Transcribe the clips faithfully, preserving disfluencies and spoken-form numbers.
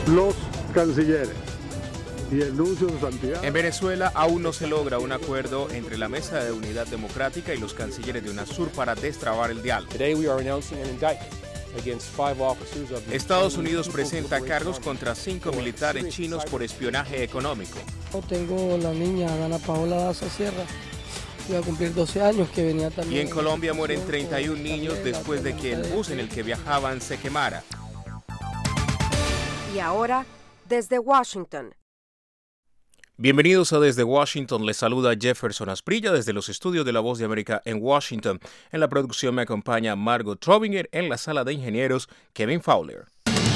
los cancilleres y el nuncio de su santidad. En Venezuela aún no se logra un acuerdo entre la Mesa de Unidad Democrática y los cancilleres de UNASUR para destrabar el diálogo. Estados Unidos presenta cargos contra cinco militares chinos por espionaje económico. Tengo la niña Dana Paola Daza Sierra, que iba a cumplir doce años, que venía también. Y en Colombia mueren treinta y un niños después de que el bus en el que viajaban se quemara. Y ahora, desde Washington. Bienvenidos a Desde Washington, les saluda Jefferson Asprilla desde los estudios de La Voz de América en Washington. En la producción me acompaña Margot Trobinger, en la sala de ingenieros Kevin Fowler.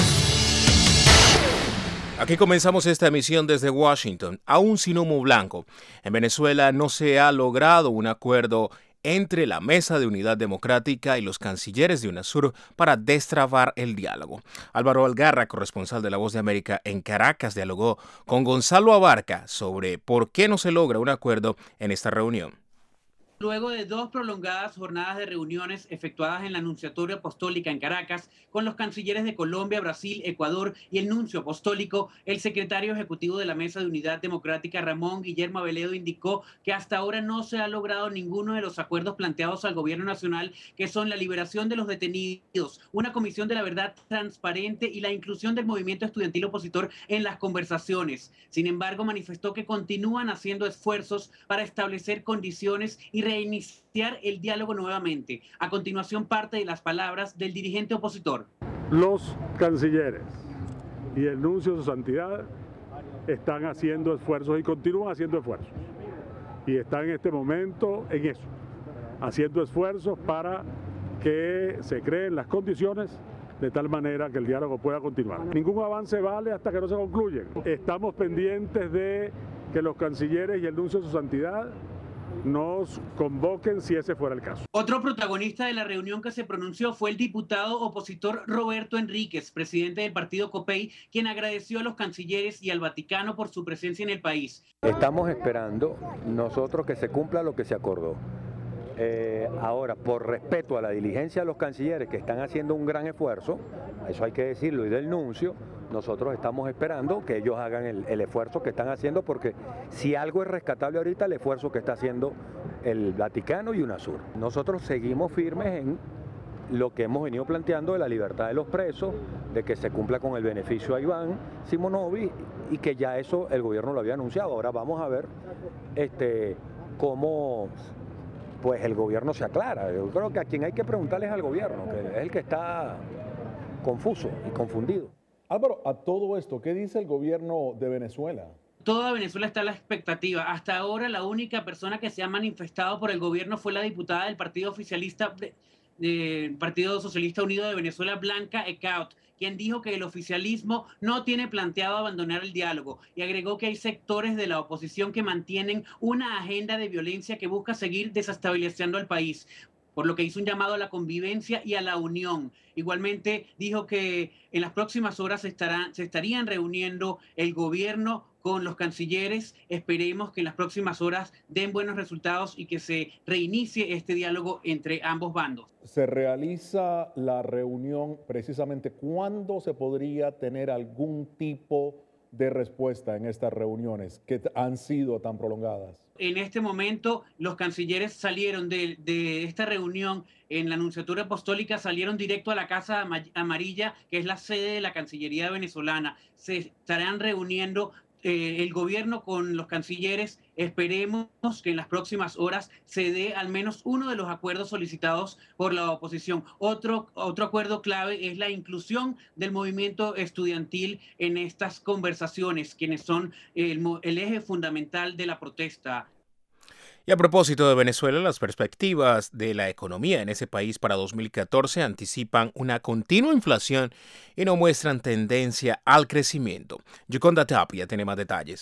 Aquí comenzamos esta emisión desde Washington, aún sin humo blanco. En Venezuela no se ha logrado un acuerdo entre la Mesa de Unidad Democrática y los cancilleres de UNASUR para destrabar el diálogo. Álvaro Algarra, corresponsal de La Voz de América en Caracas, dialogó con Gonzalo Abarca sobre por qué no se logra un acuerdo en esta reunión. Luego de dos prolongadas jornadas de reuniones efectuadas en la Nunciatura Apostólica en Caracas con los cancilleres de Colombia, Brasil, Ecuador y el nuncio apostólico, el secretario ejecutivo de la Mesa de Unidad Democrática, Ramón Guillermo Aveledo, indicó que hasta ahora no se ha logrado ninguno de los acuerdos planteados al gobierno nacional, que son la liberación de los detenidos, una comisión de la verdad transparente y la inclusión del movimiento estudiantil opositor en las conversaciones. Sin embargo, manifestó que continúan haciendo esfuerzos para establecer condiciones y reiniciar el diálogo nuevamente. A continuación, parte de las palabras del dirigente opositor. Los cancilleres y el nuncio de su santidad están haciendo esfuerzos y continúan haciendo esfuerzos. Y están en este momento en eso, haciendo esfuerzos para que se creen las condiciones de tal manera que el diálogo pueda continuar. Ningún avance vale hasta que no se concluyen. Estamos pendientes de que los cancilleres y el nuncio de su santidad nos convoquen si ese fuera el caso. Otro protagonista de la reunión que se pronunció fue el diputado opositor Roberto Enríquez, presidente del partido COPEI, quien agradeció a los cancilleres y al Vaticano por su presencia en el país. Estamos esperando nosotros que se cumpla lo que se acordó. Eh, ahora, por respeto a la diligencia de los cancilleres que están haciendo un gran esfuerzo, eso hay que decirlo, y del nuncio, nosotros estamos esperando que ellos hagan el, el esfuerzo que están haciendo, porque si algo es rescatable ahorita, el esfuerzo que está haciendo el Vaticano y UNASUR. Nosotros seguimos firmes en lo que hemos venido planteando de la libertad de los presos, de que se cumpla con el beneficio a Iván Simonovic y que ya eso el gobierno lo había anunciado. Ahora vamos a ver este, cómo pues el gobierno se aclara. Yo creo que a quien hay que preguntarle es al gobierno, que es el que está confuso y confundido. Álvaro, a todo esto, ¿qué dice el gobierno de Venezuela? Toda Venezuela está a la expectativa. Hasta ahora la única persona que se ha manifestado por el gobierno fue la diputada del partido oficialista, del Partido Socialista Unido de Venezuela, Blanca Ecaut, quien dijo que el oficialismo no tiene planteado abandonar el diálogo, y agregó que hay sectores de la oposición que mantienen una agenda de violencia que busca seguir desestabilizando al país, por lo que hizo un llamado a la convivencia y a la unión. Igualmente dijo que en las próximas horas se, estarán, se estarían reuniendo el gobierno con los cancilleres. Esperemos que en las próximas horas den buenos resultados y que se reinicie este diálogo entre ambos bandos. ¿Se realiza la reunión precisamente cuándo se podría tener algún tipo de respuesta en estas reuniones que han sido tan prolongadas? En este momento, los cancilleres salieron de, de esta reunión en la Nunciatura Apostólica, salieron directo a la Casa Amarilla, que es la sede de la Cancillería venezolana. Se estarán reuniendo eh, el gobierno con los cancilleres. Esperemos que en las próximas horas se dé al menos uno de los acuerdos solicitados por la oposición. Otro, otro acuerdo clave es la inclusión del movimiento estudiantil en estas conversaciones, quienes son el, el eje fundamental de la protesta. Y a propósito de Venezuela, las perspectivas de la economía en ese país para dos mil catorce anticipan una continua inflación y no muestran tendencia al crecimiento. Yoconda Tapia tiene más detalles.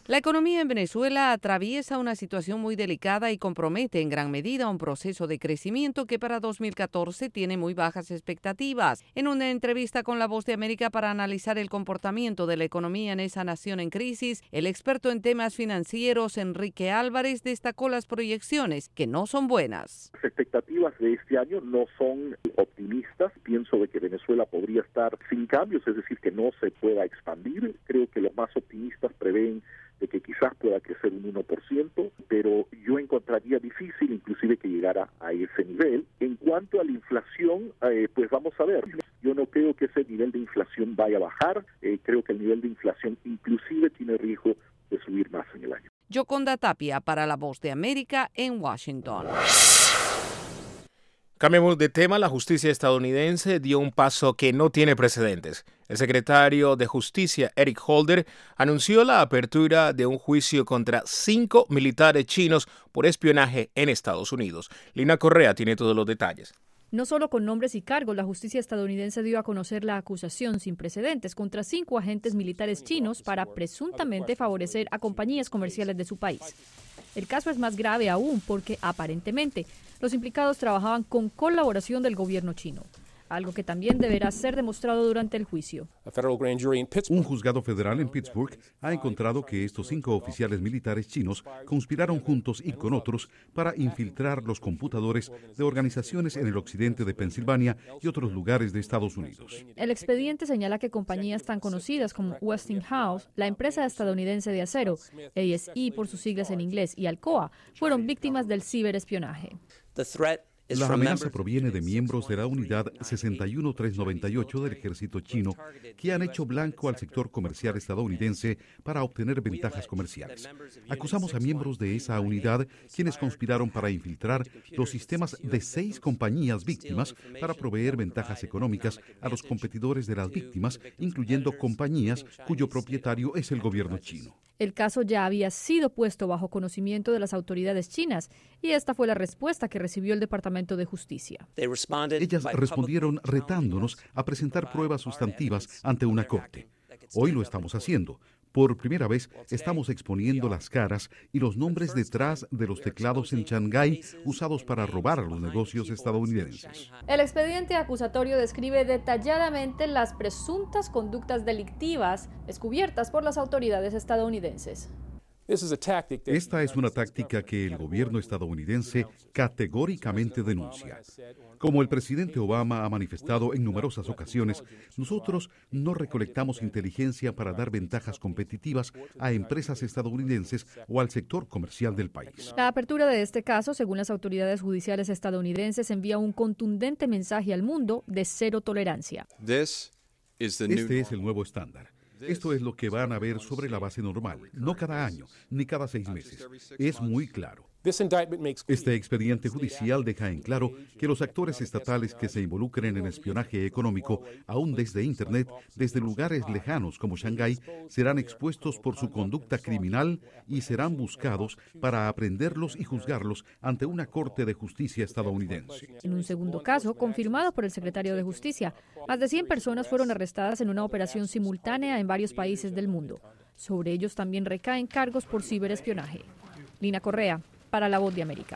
La economía en Venezuela atraviesa una situación muy delicada y compromete en gran medida un proceso de crecimiento que para dos mil catorce tiene muy bajas expectativas. En una entrevista con La Voz de América para analizar el comportamiento de la economía en esa nación en crisis, el experto en temas financieros Enrique Álvarez destacó las proyecciones, que no son buenas. Las expectativas de este año no son optimistas. Pienso de que Venezuela podría estar sin cambios, es decir, que no se pueda expandir. Creo que los más optimistas prevén de que quizás pueda crecer un uno por ciento, pero yo encontraría difícil inclusive que llegara a ese nivel. En cuanto a la inflación, eh, pues vamos a ver. Yo no creo que ese nivel de inflación vaya a bajar. Eh, creo que el nivel de inflación inclusive tiene riesgo de subir más en el año. Yoconda Tapia para La Voz de América en Washington. Cambiamos de tema. La justicia estadounidense dio un paso que no tiene precedentes. El secretario de Justicia, Eric Holder, anunció la apertura de un juicio contra cinco militares chinos por espionaje en Estados Unidos. Lina Correa tiene todos los detalles. No solo con nombres y cargos, la justicia estadounidense dio a conocer la acusación sin precedentes contra cinco agentes militares chinos para presuntamente favorecer a compañías comerciales de su país. El caso es más grave aún porque, aparentemente, los implicados trabajaban con colaboración del gobierno chino, algo que también deberá ser demostrado durante el juicio. Un juzgado federal en Pittsburgh ha encontrado que estos cinco oficiales militares chinos conspiraron juntos y con otros para infiltrar los computadores de organizaciones en el occidente de Pensilvania y otros lugares de Estados Unidos. El expediente señala que compañías tan conocidas como Westinghouse, la empresa estadounidense de acero, A S E por sus siglas en inglés, y Alcoa, fueron víctimas del ciberespionaje. La amenaza proviene de miembros de la unidad sesenta y uno mil trescientos noventa y ocho del ejército chino que han hecho blanco al sector comercial estadounidense para obtener ventajas comerciales. Acusamos a miembros de esa unidad quienes conspiraron para infiltrar los sistemas de seis compañías víctimas para proveer ventajas económicas a los competidores de las víctimas, incluyendo compañías cuyo propietario es el gobierno chino. El caso ya había sido puesto bajo conocimiento de las autoridades chinas y esta fue la respuesta que recibió el Departamento de Justicia. Ellas respondieron retándonos a presentar pruebas sustantivas ante una corte. Hoy lo estamos haciendo. Por primera vez estamos exponiendo las caras y los nombres detrás de los teclados en Shanghái usados para robar a los negocios estadounidenses. El expediente acusatorio describe detalladamente las presuntas conductas delictivas descubiertas por las autoridades estadounidenses. Esta es una táctica que el gobierno estadounidense categóricamente denuncia. Como el presidente Obama ha manifestado en numerosas ocasiones, nosotros no recolectamos inteligencia para dar ventajas competitivas a empresas estadounidenses o al sector comercial del país. La apertura de este caso, según las autoridades judiciales estadounidenses, envía un contundente mensaje al mundo de cero tolerancia. Este es el nuevo estándar. Esto es lo que van a ver sobre la base normal, no cada año, ni cada seis meses. Es muy claro. Este expediente judicial deja en claro que los actores estatales que se involucren en espionaje económico, aún desde Internet, desde lugares lejanos como Shanghái, serán expuestos por su conducta criminal y serán buscados para aprenderlos y juzgarlos ante una corte de justicia estadounidense. En un segundo caso, confirmado por el secretario de Justicia, más de cien personas fueron arrestadas en una operación simultánea en varios países del mundo. Sobre ellos también recaen cargos por ciberespionaje. Lina Correa, para La Voz de América.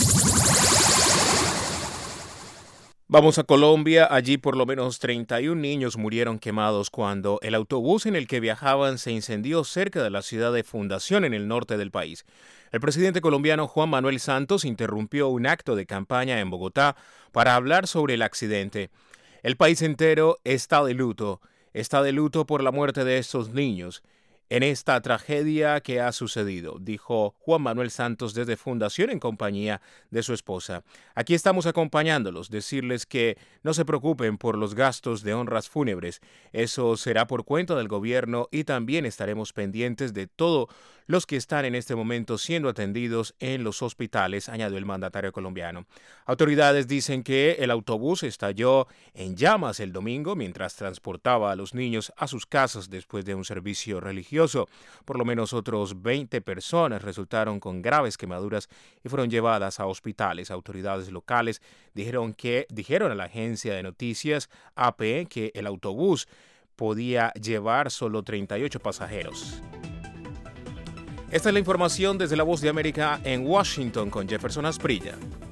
Vamos a Colombia. Allí por lo menos treinta y un niños murieron quemados cuando el autobús en el que viajaban se incendió cerca de la ciudad de Fundación en el norte del país. El presidente colombiano Juan Manuel Santos interrumpió un acto de campaña en Bogotá para hablar sobre el accidente. El país entero está de luto, está de luto por la muerte de estos niños en esta tragedia que ha sucedido, dijo Juan Manuel Santos desde Fundación en compañía de su esposa. Aquí estamos acompañándolos, decirles que no se preocupen por los gastos de honras fúnebres. Eso será por cuenta del gobierno y también estaremos pendientes de todos los que están en este momento siendo atendidos en los hospitales, añadió el mandatario colombiano. Autoridades dicen que el autobús estalló en llamas el domingo mientras transportaba a los niños a sus casas después de un servicio religioso. Por lo menos otros veinte personas resultaron con graves quemaduras y fueron llevadas a hospitales. Autoridades locales dijeron que dijeron a la agencia de noticias A P que el autobús podía llevar solo treinta y ocho pasajeros. Esta es la información desde La Voz de América en Washington con Jefferson Asprilla.